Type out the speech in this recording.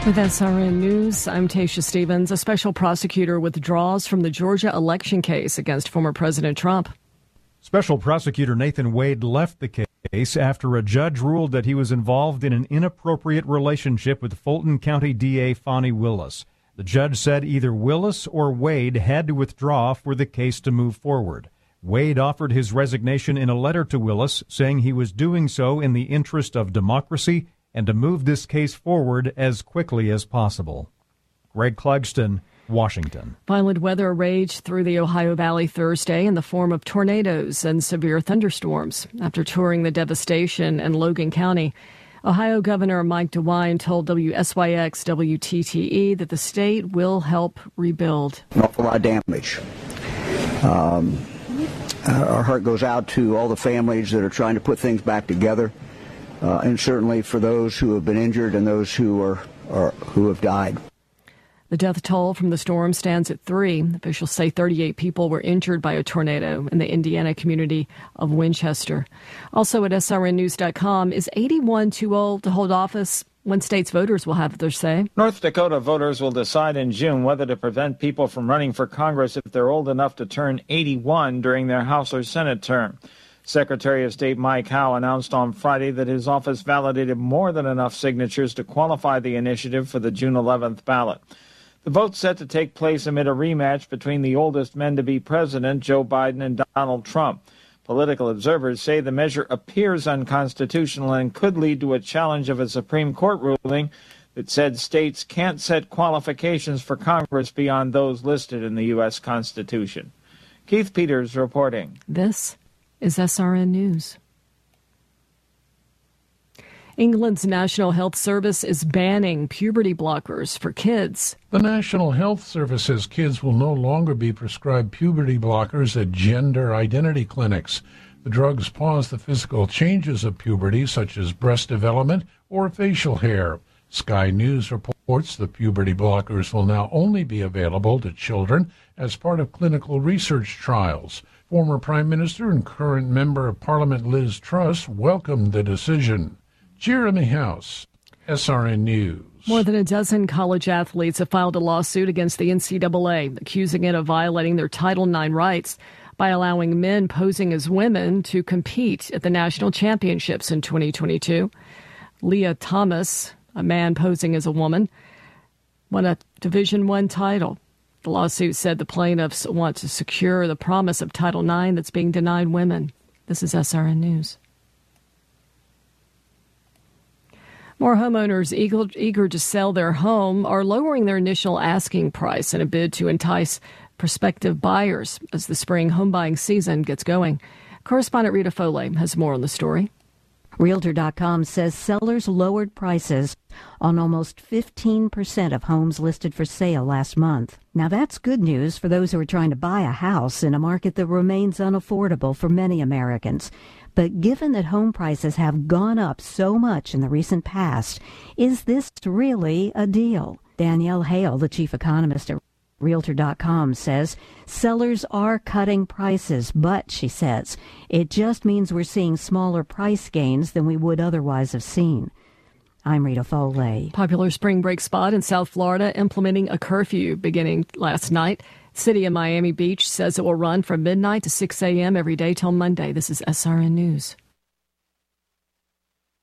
With SRN News, I'm Tasha Stevens. A special prosecutor withdraws from the Georgia election case against former President Trump. Special prosecutor Nathan Wade left the case after a judge ruled that he was involved in an inappropriate relationship with Fulton County DA Fani Willis. The judge said either Willis or Wade had to withdraw for the case to move forward. Wade offered his resignation in a letter to Willis, saying he was doing so in the interest of democracy and to move this case forward as quickly as possible. Greg Clugston, Washington. Violent weather raged through the Ohio Valley Thursday in the form of tornadoes and severe thunderstorms. After touring the devastation in Logan County, Ohio Governor Mike DeWine told WSYX WTTE that the state will help rebuild. An awful lot of damage. Our heart goes out to all the families that are trying to put things back together. And certainly for those who have been injured and those who have died. The death toll from the storm stands at 3. Officials say 38 people were injured by a tornado in the Indiana community of Winchester. Also at srnnews.com, is 81 too old to hold office? One state's voters will have their say. North Dakota voters will decide in June whether to prevent people from running for Congress if they're old enough to turn 81 during their House or Senate term. Secretary of State Mike Howe announced on Friday that his office validated more than enough signatures to qualify the initiative for the June 11th ballot. The vote's set to take place amid a rematch between the oldest men to be president, Joe Biden and Donald Trump. Political observers say the measure appears unconstitutional and could lead to a challenge of a Supreme Court ruling that said states can't set qualifications for Congress beyond those listed in the U.S. Constitution. Keith Peters reporting. This is SRN News. England's National Health Service is banning puberty blockers for kids. The National Health Service says kids will no longer be prescribed puberty blockers at gender identity clinics. The drugs pause the physical changes of puberty, such as breast development or facial hair. Sky News reports the puberty blockers will now only be available to children as part of clinical research trials. Former Prime Minister and current Member of Parliament Liz Truss welcomed the decision. Jeremy House, SRN News. More than a dozen college athletes have filed a lawsuit against the NCAA, accusing it of violating their Title IX rights by allowing men posing as women to compete at the national championships in 2022. Leah Thomas, a man posing as a woman, won a Division I title. The lawsuit said the plaintiffs want to secure the promise of Title IX that's being denied women. This is SRN News. More homeowners eager to sell their home are lowering their initial asking price in a bid to entice prospective buyers as the spring home buying season gets going. Correspondent Rita Foley has more on the story. Realtor.com says sellers lowered prices on almost 15% of homes listed for sale last month. Now that's good news for those who are trying to buy a house in a market that remains unaffordable for many Americans. But given that home prices have gone up so much in the recent past, is this really a deal? Danielle Hale, the chief economist at Realtor.com, says sellers are cutting prices, but, she says, it just means we're seeing smaller price gains than we would otherwise have seen. I'm Rita Foley. Popular spring break spot in South Florida implementing a curfew beginning last night. City of Miami Beach says it will run from midnight to 6 a.m. every day till Monday. This is SRN News.